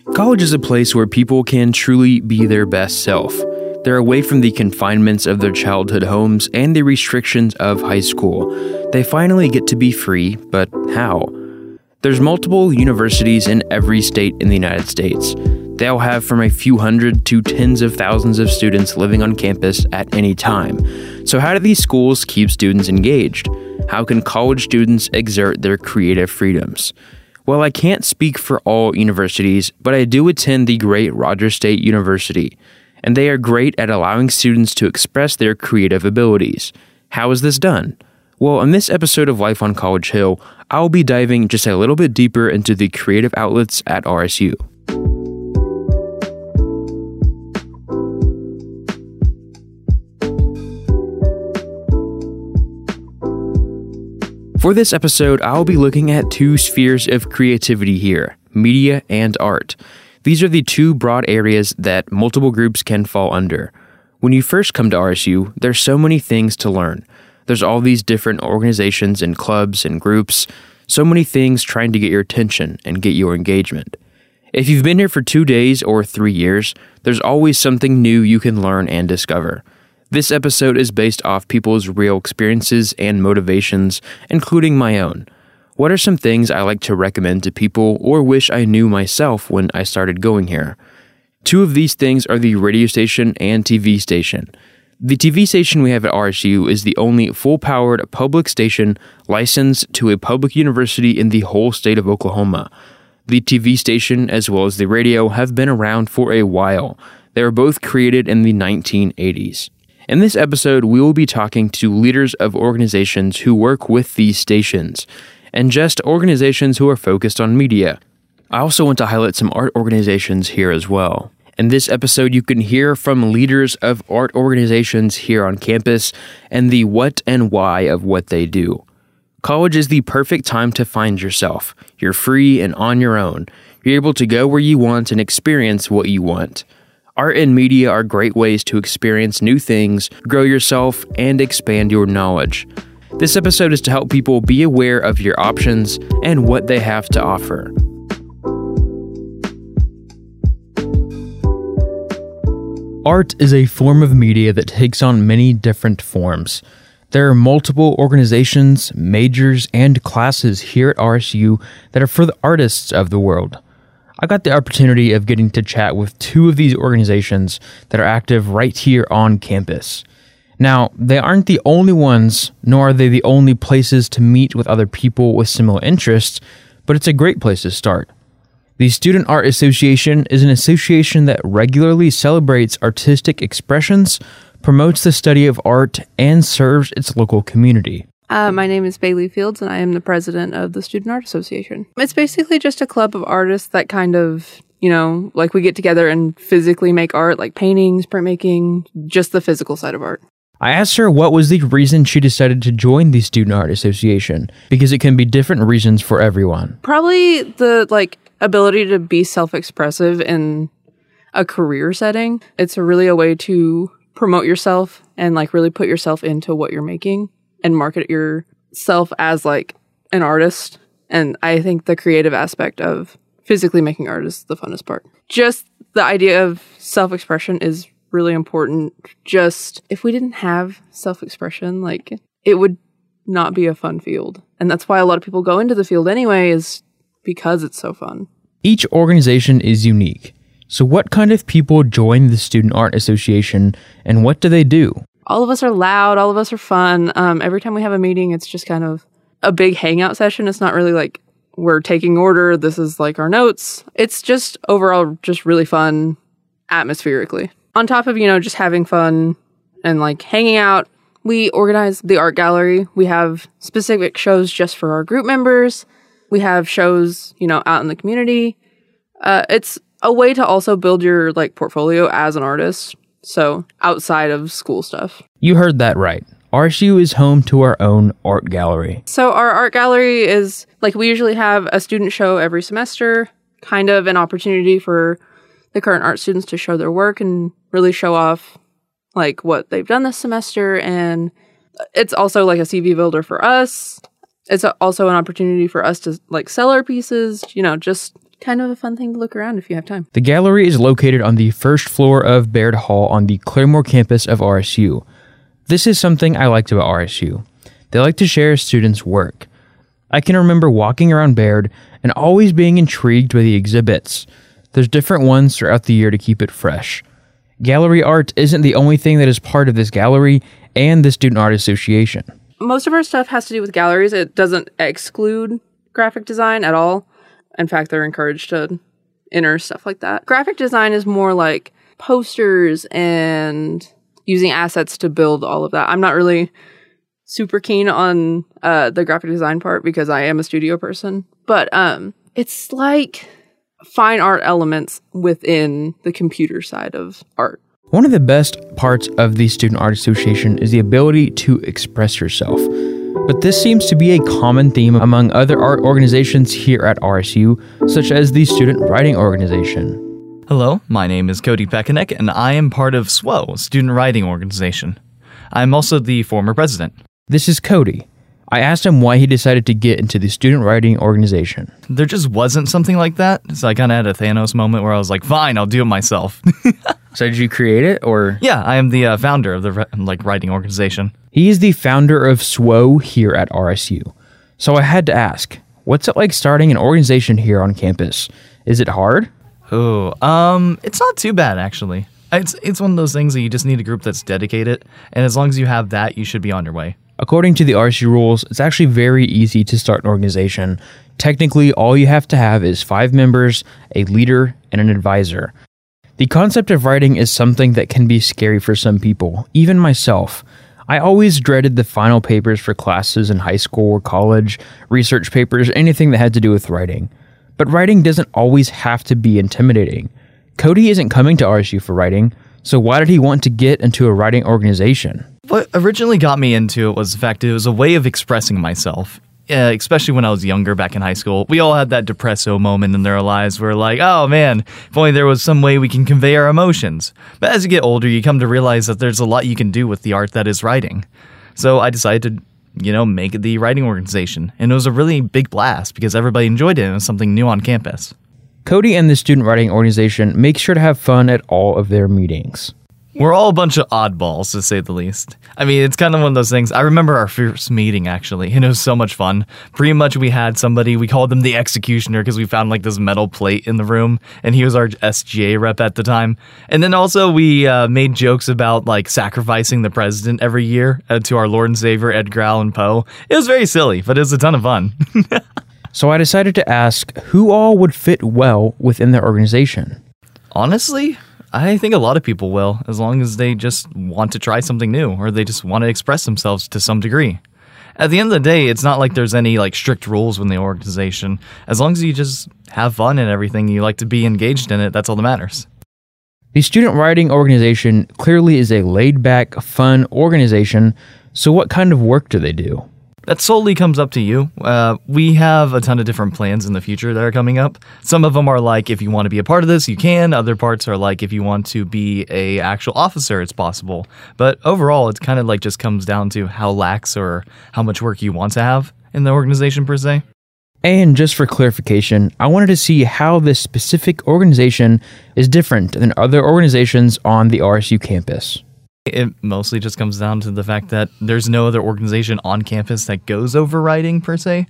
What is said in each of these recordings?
College is a place where people can truly be their best self. They're away from the confinements of their childhood homes and the restrictions of high school. They finally get to be free, but how? There's multiple universities in every state in the United States. They all have from a few hundred to tens of thousands of students living on campus at any time. So how do these schools keep students engaged? How can college students exert their creative freedoms? Well, I can't speak for all universities, but I do attend the great Rogers State University, and they are great at allowing students to express their creative abilities. How is this done? Well, in this episode of Life on College Hill, I'll be diving just a little bit deeper into the creative outlets at RSU. For this episode, I'll be looking at two spheres of creativity here, media and art. These are the two broad areas that multiple groups can fall under. When you first come to RSU, there's so many things to learn. There's all these different organizations and clubs and groups, so many things trying to get your attention and get your engagement. If you've been here for 2 days or 3 years, there's always something new you can learn and discover. This episode is based off people's real experiences and motivations, including my own. What are some things I like to recommend to people or wish I knew myself when I started going here? Two of these things are the radio station and TV station. The TV station we have at RSU is the only full-powered public station licensed to a public university in the whole state of Oklahoma. The TV station as well as the radio have been around for a while. They were both created in the 1980s. In this episode, we will be talking to leaders of organizations who work with these stations, and just organizations who are focused on media. I also want to highlight some art organizations here as well. In this episode, you can hear from leaders of art organizations here on campus and the what and why of what they do. College is the perfect time to find yourself. You're free and on your own. You're able to go where you want and experience what you want. Art and media are great ways to experience new things, grow yourself, and expand your knowledge. This episode is to help people be aware of your options and what they have to offer. Art is a form of media that takes on many different forms. There are multiple organizations, majors, and classes here at RSU that are for the artists of the world. I got the opportunity of getting to chat with two of these organizations that are active right here on campus. Now, they aren't the only ones, nor are they the only places to meet with other people with similar interests, but it's a great place to start. The Student Art Association is an association that regularly celebrates artistic expressions, promotes the study of art, and serves its local community. My name is Bailey Fields, and I am the president of the Student Art Association. It's basically just a club of artists that kind of, like we get together and physically make art, like paintings, printmaking, just the physical side of art. I asked her what was the reason she decided to join the Student Art Association, because it can be different reasons for everyone. Probably the, ability to be self-expressive in a career setting. It's really a way to promote yourself and, really put yourself into what you're making and market yourself as an artist. And I think the creative aspect of physically making art is the funnest part. Just the idea of self-expression is really important. Just if we didn't have self-expression, it would not be a fun field. And that's why a lot of people go into the field anyway, is because it's so fun. Each organization is unique. So what kind of people join the Student Art Association and what do they do? All of us are loud. All of us are fun. Every time we have a meeting, it's just kind of a big hangout session. It's not really we're taking order. This is our notes. It's just overall just really fun atmospherically. On top of, just having fun and hanging out, we organize the art gallery. We have specific shows just for our group members. We have shows, out in the community. It's a way to also build your portfolio as an artist. So outside of school stuff. You heard that right. RSU is home to our own art gallery. So our art gallery is we usually have a student show every semester, kind of an opportunity for the current art students to show their work and really show off what they've done this semester. And it's also a CV builder for us. It's also an opportunity for us to sell our pieces, just kind of a fun thing to look around if you have time. The gallery is located on the first floor of Baird Hall on the Claremore campus of RSU. This is something I liked about RSU. They like to share students' work. I can remember walking around Baird and always being intrigued by the exhibits. There's different ones throughout the year to keep it fresh. Gallery art isn't the only thing that is part of this gallery and the Student Art Association. Most of our stuff has to do with galleries. It doesn't exclude graphic design at all. In fact, they're encouraged to enter stuff like that. Graphic design is more like posters and using assets to build all of that. I'm not really super keen on the graphic design part because I am a studio person. But it's like fine art elements within the computer side of art. One of the best parts of the Student Art Association is the ability to express yourself. But this seems to be a common theme among other art organizations here at RSU, such as the Student Writing Organization. Hello, my name is Cody Pekanek, and I am part of SWO, Student Writing Organization. I'm also the former president. This is Cody. I asked him why he decided to get into the Student Writing Organization. There just wasn't something like that, so I kind of had a Thanos moment where I was like, fine, I'll do it myself. So did you create it, or? Yeah, I am the founder of the writing organization. He is the founder of SWO here at RSU. So I had to ask, what's it like starting an organization here on campus? Is it hard? Oh, it's not too bad, actually. It's one of those things that you just need a group that's dedicated, and as long as you have that, you should be on your way. According to the RSU rules, it's actually very easy to start an organization. Technically, all you have to have is 5 members, a leader, and an advisor. The concept of writing is something that can be scary for some people, even myself. I always dreaded the final papers for classes in high school or college, research papers, anything that had to do with writing. But writing doesn't always have to be intimidating. Cody isn't coming to RSU for writing, so why did he want to get into a writing organization? What originally got me into it was the fact it was a way of expressing myself. Especially when I was younger, back in high school. We all had that depresso moment in their lives where like, oh man, if only there was some way we can convey our emotions. But as you get older, you come to realize that there's a lot you can do with the art that is writing. So I decided to, make it the writing organization. And it was a really big blast because everybody enjoyed it and it was something new on campus. Cody and the Student Writing Organization make sure to have fun at all of their meetings. We're all a bunch of oddballs, to say the least. I mean, it's kind of one of those things. I remember our first meeting, actually, and it was so much fun. Pretty much we had somebody, we called him the Executioner because we found like this metal plate in the room, and he was our SGA rep at the time. And then also we made jokes about like sacrificing the president every year to our Lord and Savior, Edgar Allan Poe. It was very silly, but it was a ton of fun. So I decided to ask who all would fit well within their organization. Honestly, I think a lot of people will, as long as they just want to try something new, or they just want to express themselves to some degree. At the end of the day, it's not like there's any like strict rules within the organization. As long as you just have fun and everything, you like to be engaged in it, that's all that matters. The Student Writing Organization clearly is a laid-back, fun organization, so what kind of work do they do? That solely comes up to you. We have a ton of different plans in the future that are coming up. Some of them are like, if you want to be a part of this, you can. Other parts are like, if you want to be a actual officer, it's possible. But overall, it's kind of like just comes down to how lax or how much work you want to have in the organization per se. And just for clarification, I wanted to see how this specific organization is different than other organizations on the RSU campus. It mostly just comes down to the fact that there's no other organization on campus that goes over writing, per se.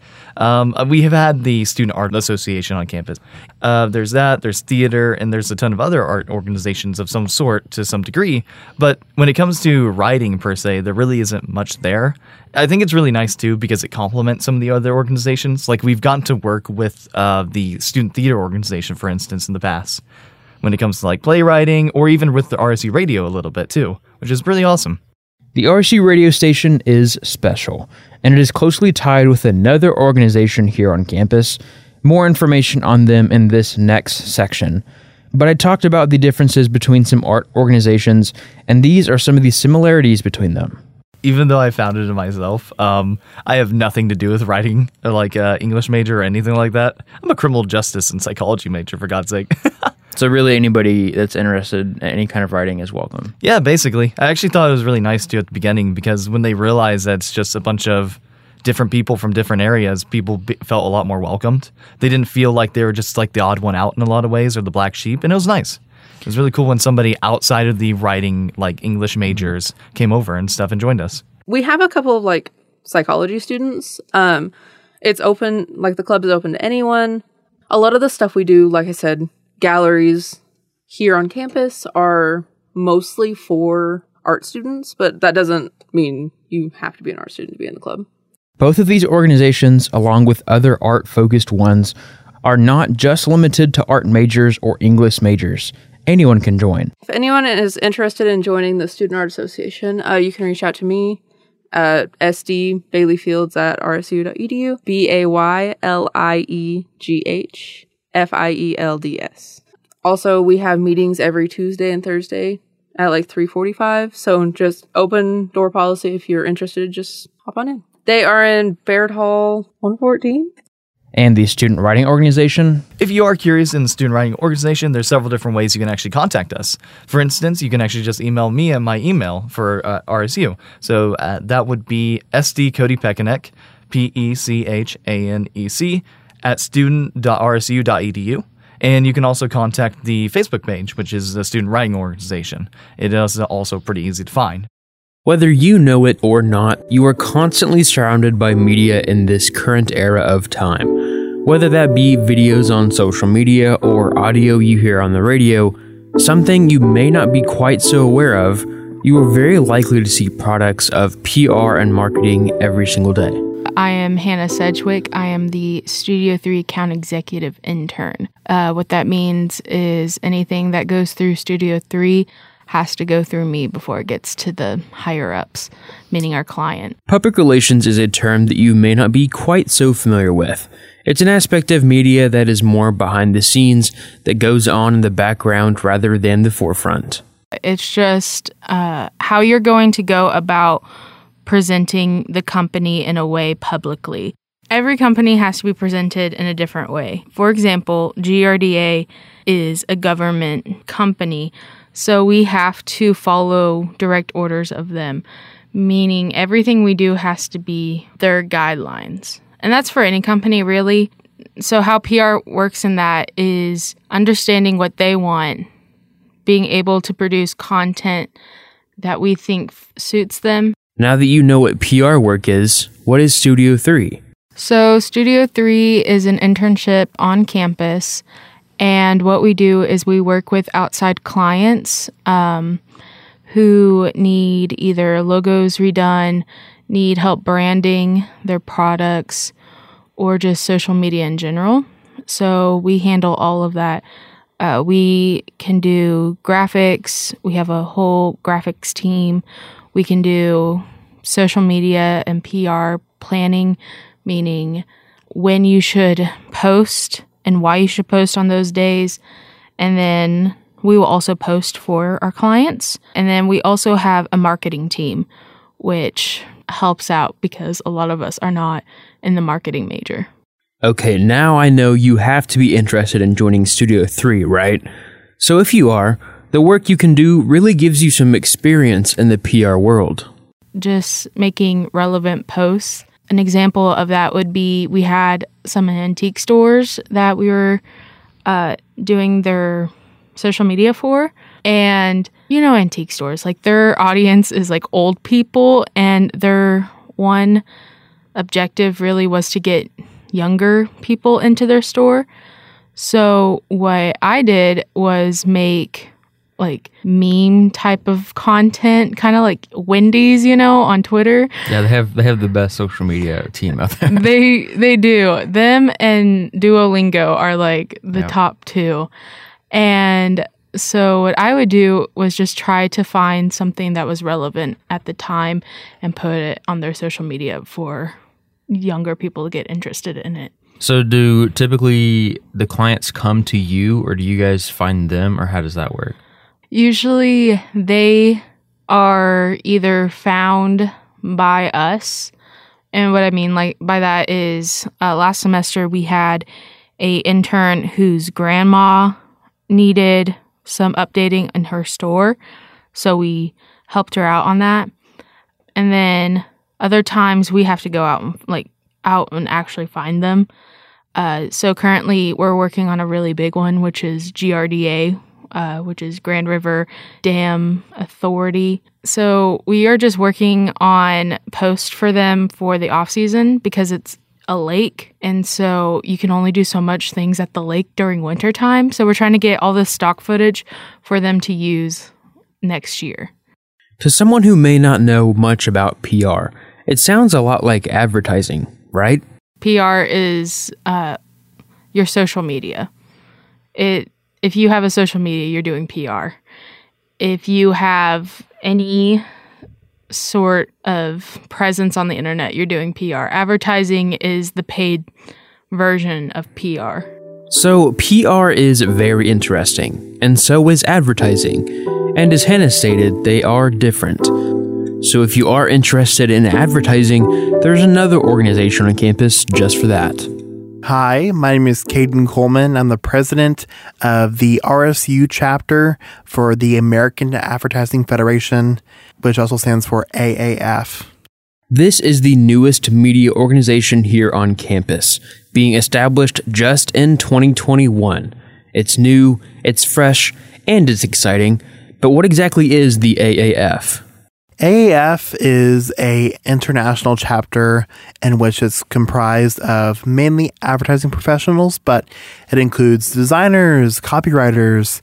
We have had the Student Art Association on campus. There's that, there's theater, and there's a ton of other art organizations of some sort to some degree. But when it comes to writing, per se, there really isn't much there. I think it's really nice, too, because it complements some of the other organizations. Like, we've gotten to work with the Student Theater Organization, for instance, in the past, when it comes to like playwriting, or even with the RSU radio a little bit too, which is really awesome. The RSU radio station is special, and it is closely tied with another organization here on campus. More information on them in this next section. But I talked about the differences between some art organizations, and these are some of the similarities between them. Even though I founded it myself, I have nothing to do with writing, like English major or anything like that. I'm a criminal justice and psychology major, for God's sake. So really anybody that's interested in any kind of writing is welcome. Yeah, basically. I actually thought it was really nice too at the beginning because when they realized that it's just a bunch of different people from different areas, people felt a lot more welcomed. They didn't feel like they were just like the odd one out in a lot of ways or the black sheep, and it was nice. It was really cool when somebody outside of the writing, like English majors, came over and stuff and joined us. We have a couple of like psychology students. It's open, like the club is open to anyone. A lot of the stuff we do, like I said, galleries here on campus are mostly for art students, but that doesn't mean you have to be an art student to be in the club. Both of these organizations, along with other art-focused ones, are not just limited to art majors or English majors. Anyone can join. If anyone is interested in joining the Student Art Association, you can reach out to me at sdbaileyfields@rsu.edu, BAYLIEGHFIELDS. Also, we have meetings every Tuesday and Thursday at like 3:45. So just open door policy. If you're interested, just hop on in. They are in Baird Hall 114. And the Student Writing Organization. If you are curious in the Student Writing Organization, there's several different ways you can actually contact us. For instance, you can actually just email me at my email for RSU. So that would be sdcodypecanek, PECHANEC, at student.rsu.edu. And you can also contact the Facebook page, which is the Student Writing Organization. It is also pretty easy to find. Whether you know it or not, you are constantly surrounded by media in this current era of time. Whether that be videos on social media or audio you hear on the radio, something you may not be quite so aware of, you are very likely to see products of PR and marketing every single day. I am Hannah Sedgwick. I am the Studio 3 account executive intern. What that means is anything that goes through Studio 3 has to go through me before it gets to the higher-ups, meaning our client. Public relations is a term that you may not be quite so familiar with. It's an aspect of media that is more behind the scenes, that goes on in the background rather than the forefront. It's just how you're going to go about presenting the company in a way publicly. Every company has to be presented in a different way. For example, GRDA is a government company, so we have to follow direct orders of them, meaning everything we do has to be their guidelines. And that's for any company, really. So how PR works in that is understanding what they want, being able to produce content that we think suits them. Now that you know what PR work is, what is Studio 3? So Studio 3 is an internship on campus. And what we do is we work with outside clients who need either logos redone, need help branding their products, or just social media in general. So we handle all of that. We can do graphics. We have a whole graphics team. We can do social media and PR planning, meaning when you should post and why you should post on those days. And then we will also post for our clients. And then we also have a marketing team, which helps out because a lot of us are not in the marketing major. Okay, now I know you have to be interested in joining Studio 3, right? So if you are, the work you can do really gives you some experience in the PR world. Just making relevant posts. An example of that would be we had some antique stores that we were doing their social media for. And, you know, antique stores, like their audience is like old people, and their one objective really was to get younger people into their store. So what I did was make like meme type of content, kind of like Wendy's, you know, on Twitter. Yeah, they have the best social media team out there. They do. Them and Duolingo are like the top two. And so what I would do was just try to find something that was relevant at the time and put it on their social media for younger people to get interested in it. So do typically the clients come to you, or do you guys find them, or how does that work? Usually they are either found by us. And what I mean like by that is last semester we had a intern whose grandma needed some updating in her store. So we helped her out on that. And then Other times we have to go out and actually find them. So currently we're working on a really big one, which is GRDA, which is Grand River Dam Authority. So we are just working on posts for them for the off season because it's a lake, and so you can only do so much things at the lake during winter time. So we're trying to get all this stock footage for them to use next year. To someone who may not know much about PR, it sounds a lot like advertising, right? PR is your social media. If you have a social media, you're doing PR. If you have any sort of presence on the internet, you're doing PR. Advertising is the paid version of PR. So PR is very interesting, and so is advertising. And as Hannah stated, they are different. So if you are interested in advertising, there's another organization on campus just for that. Hi, my name is Caden Coleman. I'm the president of the RSU chapter for the American Advertising Federation, which also stands for AAF. This is the newest media organization here on campus, being established just in 2021. It's new, it's fresh, and it's exciting. But what exactly is the AAF? AAF is an international chapter in which it's comprised of mainly advertising professionals, but it includes designers, copywriters,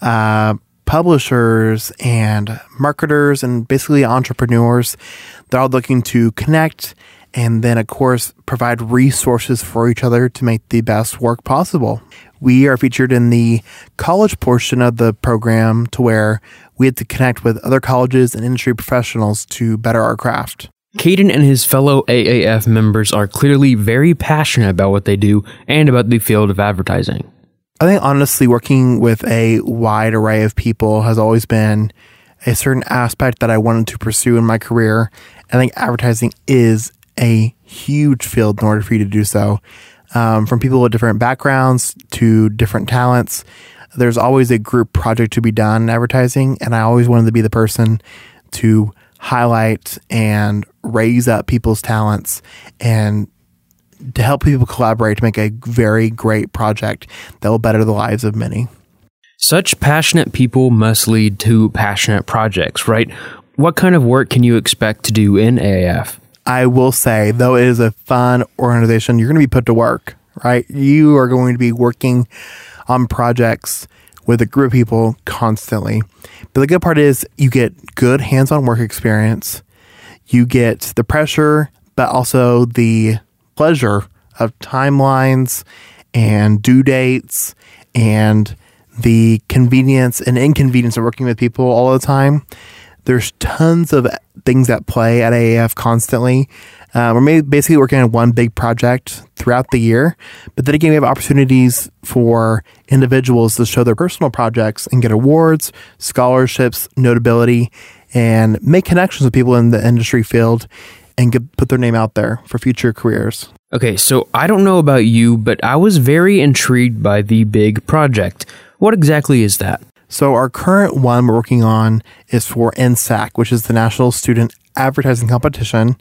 publishers, and marketers, and basically entrepreneurs. They're all looking to connect and then, of course, provide resources for each other to make the best work possible. We are featured in the college portion of the program to where we had to connect with other colleges and industry professionals to better our craft. Caden and his fellow AAF members are clearly very passionate about what they do and about the field of advertising. I think honestly, working with a wide array of people has always been a certain aspect that I wanted to pursue in my career. I think advertising is a huge field in order for you to do so. From people with different backgrounds to different talents, there's always a group project to be done in advertising, and I always wanted to be the person to highlight and raise up people's talents and to help people collaborate to make a very great project that will better the lives of many. Such passionate people must lead to passionate projects, right? What kind of work can you expect to do in AAF? I will say, though it is a fun organization, you're going to be put to work, right? You are going to be working on projects with a group of people constantly. But the good part is you get good hands-on work experience. You get the pressure, but also the pleasure of timelines and due dates and the convenience and inconvenience of working with people all the time. There's tons of things at play at AAF constantly. We're basically working on one big project throughout the year, but then again, we have opportunities for individuals to show their personal projects and get awards, scholarships, notability, and make connections with people in the industry field and put their name out there for future careers. Okay, so I don't know about you, but I was very intrigued by the big project. What exactly is that? So our current one we're working on is for NSAC, which is the National Student Advertising Competition.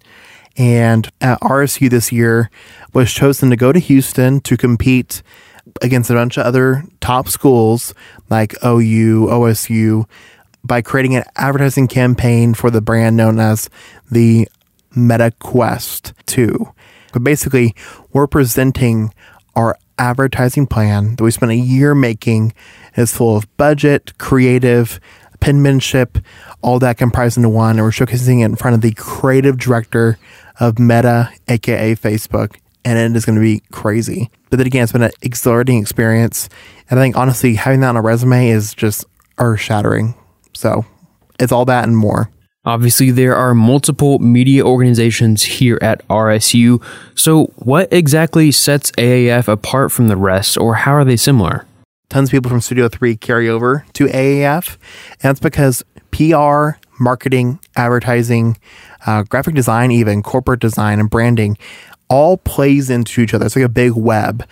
And at RSU this year was chosen to go to Houston to compete against a bunch of other top schools like OU, OSU, by creating an advertising campaign for the brand known as the Meta Quest 2. But basically, we're presenting our advertising plan that we spent a year making. It's full of budget, creative, penmanship, all that comprised into one. And we're showcasing it in front of the creative director of Meta, aka Facebook. And it is going to be crazy. But then again, it's been an exhilarating experience. And I think honestly, having that on a resume is just earth-shattering. So it's all that and more. Obviously, there are multiple media organizations here at RSU. So what exactly sets AAF apart from the rest, or how are they similar? Tons of people from Studio 3 carry over to AAF. And that's because PR, marketing, advertising, graphic design, even corporate design and branding all plays into each other. It's like a big web.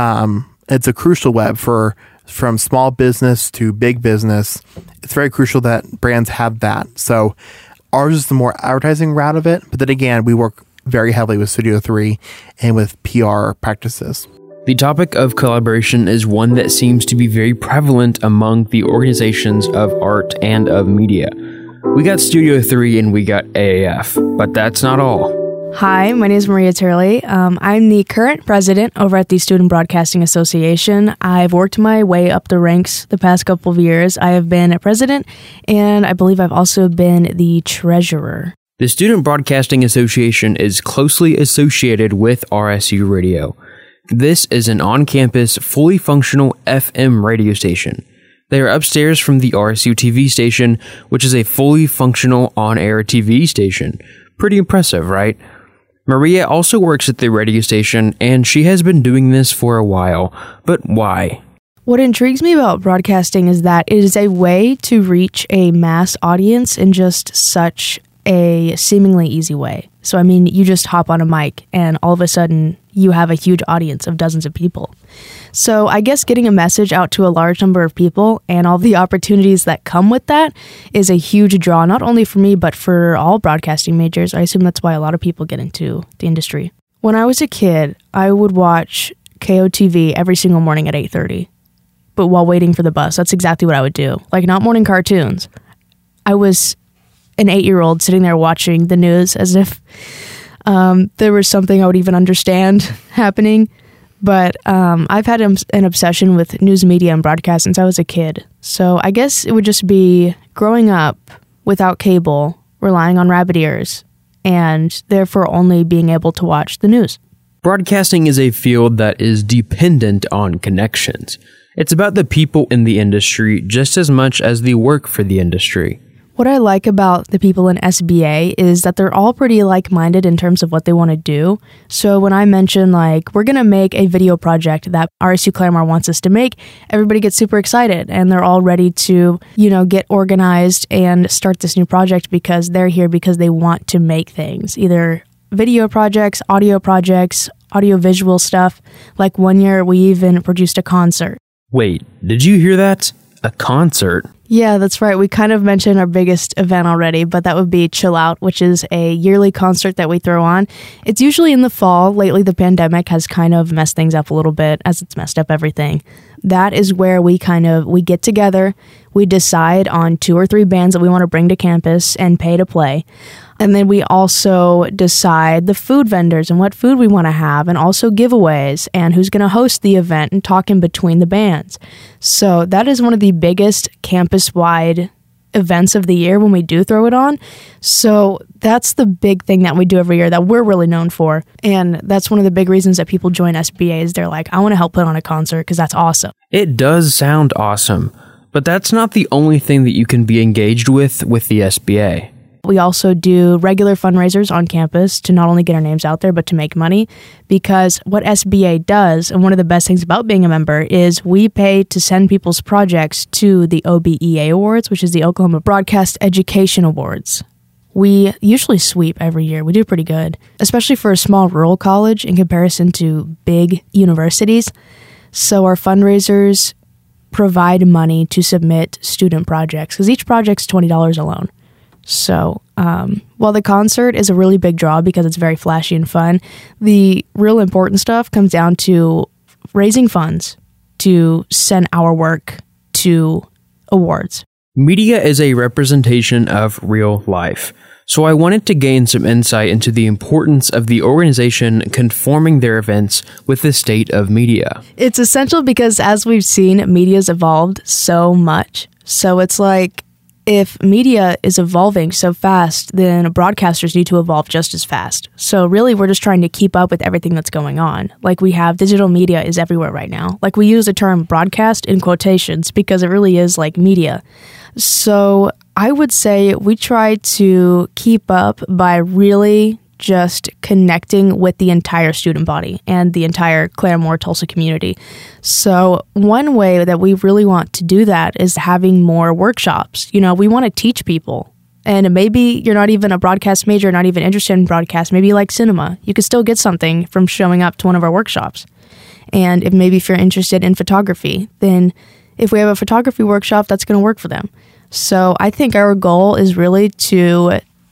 It's a crucial web from small business to big business. It's very crucial that brands have that. So Ours is the more advertising route of it, but then again, we work very heavily with Studio 3 and with PR practices. The topic of collaboration is one that seems to be very prevalent among the organizations of art and of media. We got Studio 3 and we got AAF, but that's not all. Hi, my name is Maria Turley. I'm the current president over at the Student Broadcasting Association. I've worked my way up the ranks the past couple of years. I have been a president, and I believe I've also been the treasurer. The Student Broadcasting Association is closely associated with RSU Radio. This is an on-campus, fully functional FM radio station. They are upstairs from the RSU TV station, which is a fully functional on-air TV station. Pretty impressive, right? Maria also works at the radio station, and she has been doing this for a while. But why? What intrigues me about broadcasting is that it is a way to reach a mass audience in just such a seemingly easy way. So, I mean, you just hop on a mic, and all of a sudden, you have a huge audience of dozens of people. So I guess getting a message out to a large number of people and all the opportunities that come with that is a huge draw, not only for me, but for all broadcasting majors. I assume that's why a lot of people get into the industry. When I was a kid, I would watch KOTV every single morning at 8:30, but while waiting for the bus. That's exactly what I would do. Like, not morning cartoons. I was an 8-year-old sitting there watching the news as if there was something I would even understand happening. But I've had an obsession with news media and broadcast since I was a kid. So I guess it would just be growing up without cable, relying on rabbit ears, and therefore only being able to watch the news. Broadcasting is a field that is dependent on connections. It's about the people in the industry just as much as the work for the industry. What I like about the people in SBA is that they're all pretty like-minded in terms of what they want to do. So when I mention, like, we're going to make a video project that RSU Claremore wants us to make, everybody gets super excited and they're all ready to, get organized and start this new project because they're here because they want to make things, either video projects, audio visual stuff. Like one year we even produced a concert. Wait, did you hear that? A concert? Yeah, that's right. We kind of mentioned our biggest event already, but that would be Chill Out, which is a yearly concert that we throw on. It's usually in the fall. Lately, the pandemic has kind of messed things up a little bit, as it's messed up everything. That is where we get together, we decide on 2 or 3 bands that we want to bring to campus and pay to play. And then we also decide the food vendors and what food we want to have, and also giveaways and who's going to host the event and talk in between the bands. So that is one of the biggest campus-wide events of the year when we do throw it on. So that's the big thing that we do every year that we're really known for. And that's one of the big reasons that people join SBA is they're like, I want to help put on a concert because that's awesome. It does sound awesome, but that's not the only thing that you can be engaged with the SBA. We also do regular fundraisers on campus to not only get our names out there, but to make money. Because what SBA does, and one of the best things about being a member, is we pay to send people's projects to the OBEA Awards, which is the Oklahoma Broadcast Education Awards. We usually sweep every year. We do pretty good, especially for a small rural college in comparison to big universities. So our fundraisers provide money to submit student projects, because each project's $20 alone. So while the concert is a really big draw because it's very flashy and fun, the real important stuff comes down to raising funds to send our work to awards. Media is a representation of real life. So I wanted to gain some insight into the importance of the organization conforming their events with the state of media. It's essential because, as we've seen, media's evolved so much. So it's like, if media is evolving so fast, then broadcasters need to evolve just as fast. So really, we're just trying to keep up with everything that's going on. Like, we have digital media is everywhere right now. Like, we use the term broadcast in quotations because it really is like media. So I would say we try to keep up by really just connecting with the entire student body and the entire Claremore Tulsa community. So one way that we really want to do that is having more workshops. We want to teach people. And maybe you're not even a broadcast major, not even interested in broadcast. Maybe you like cinema. You could still get something from showing up to one of our workshops. And if you're interested in photography, then if we have a photography workshop, that's going to work for them. So I think our goal is really to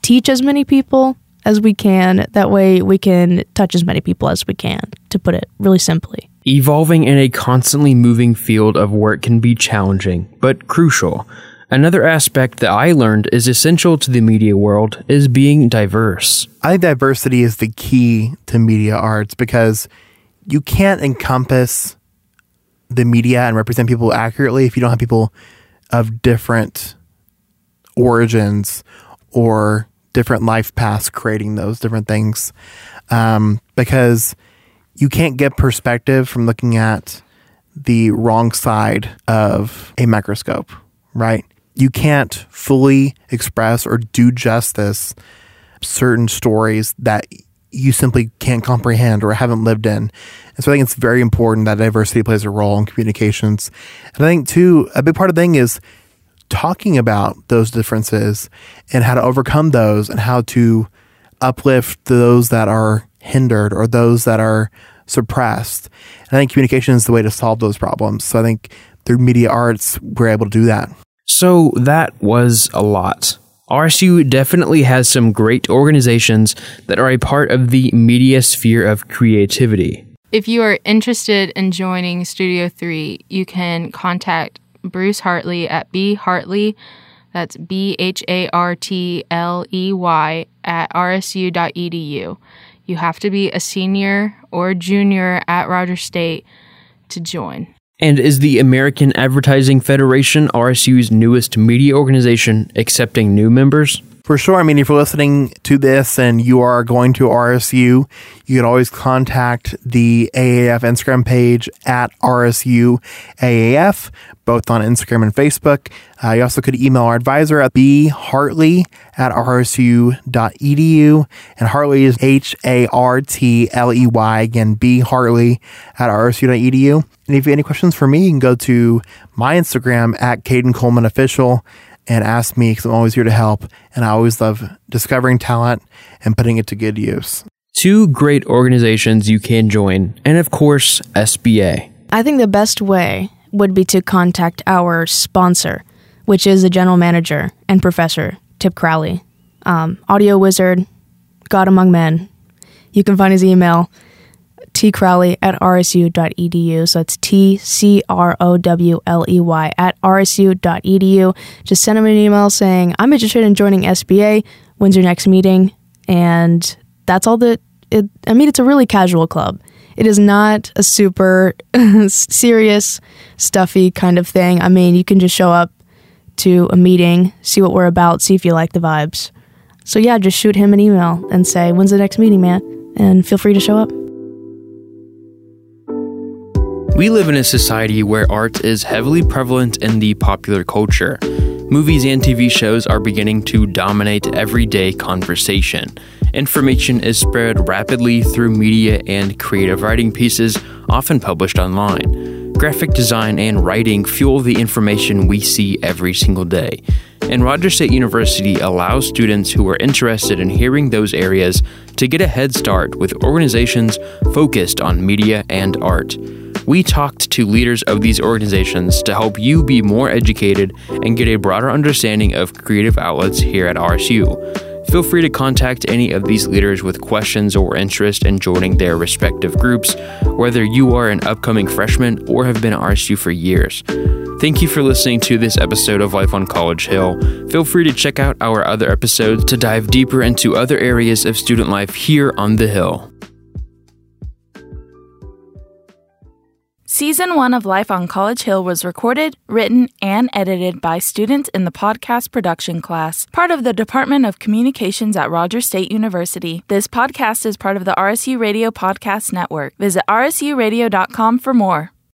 teach as many people as we can. That way we can touch as many people as we can, to put it really simply. Evolving in a constantly moving field of work can be challenging, but crucial. Another aspect that I learned is essential to the media world is being diverse. I think diversity is the key to media arts, because you can't encompass the media and represent people accurately if you don't have people of different origins or different life paths creating those different things. Because you can't get perspective from looking at the wrong side of a microscope, right? You can't fully express or do justice certain stories that you simply can't comprehend or haven't lived in. And so I think it's very important that diversity plays a role in communications. And I think, too, a big part of the thing is talking about those differences and how to overcome those and how to uplift those that are hindered or those that are suppressed. And I think communication is the way to solve those problems. So I think through media arts, we're able to do that. So that was a lot. RSU definitely has some great organizations that are a part of the media sphere of creativity. If you are interested in joining Studio 3, you can contact Bruce Hartley at bhartley, that's BHARTLEY, at rsu.edu. You have to be a senior or junior at Rogers State to join. And is the American Advertising Federation RSU's newest media organization accepting new members? For sure. I mean, if you're listening to this and you are going to RSU, you can always contact the AAF Instagram page at RSU AAF, both on Instagram and Facebook. You also could email our advisor at bhartley at rsu.edu. And Hartley is HARTLEY. Again, bhartley at rsu.edu. And if you have any questions for me, you can go to my Instagram at Caden Coleman Official and ask me, because I'm always here to help. And I always love discovering talent and putting it to good use. Two great organizations you can join, and of course, SBA. I think the best way would be to contact our sponsor, which is the general manager and professor, Tip Crowley. Audio wizard, God among men. You can find his email, tcrowley at rsu.edu. So it's TCROWLEY at rsu.edu. Just send him an email saying, I'm interested in joining SBA. When's your next meeting? And that's all it's a really casual club. It is not a super serious, stuffy kind of thing. I mean, you can just show up to a meeting, see what we're about, see if you like the vibes. So yeah, just shoot him an email and say, when's the next meeting, man? And feel free to show up. We live in a society where art is heavily prevalent in the popular culture. Movies and TV shows are beginning to dominate everyday conversation. Information is spread rapidly through media and creative writing pieces, often published online. Graphic design and writing fuel the information we see every single day. And Rogers State University allows students who are interested in hearing those areas to get a head start with organizations focused on media and art. We talked to leaders of these organizations to help you be more educated and get a broader understanding of creative outlets here at RSU. Feel free to contact any of these leaders with questions or interest in joining their respective groups, whether you are an upcoming freshman or have been at RSU for years. Thank you for listening to this episode of Life on College Hill. Feel free to check out our other episodes to dive deeper into other areas of student life here on the Hill. Season 1 of Life on College Hill was recorded, written, and edited by students in the podcast production class, part of the Department of Communications at Rogers State University. This podcast is part of the RSU Radio Podcast Network. Visit rsuradio.com for more.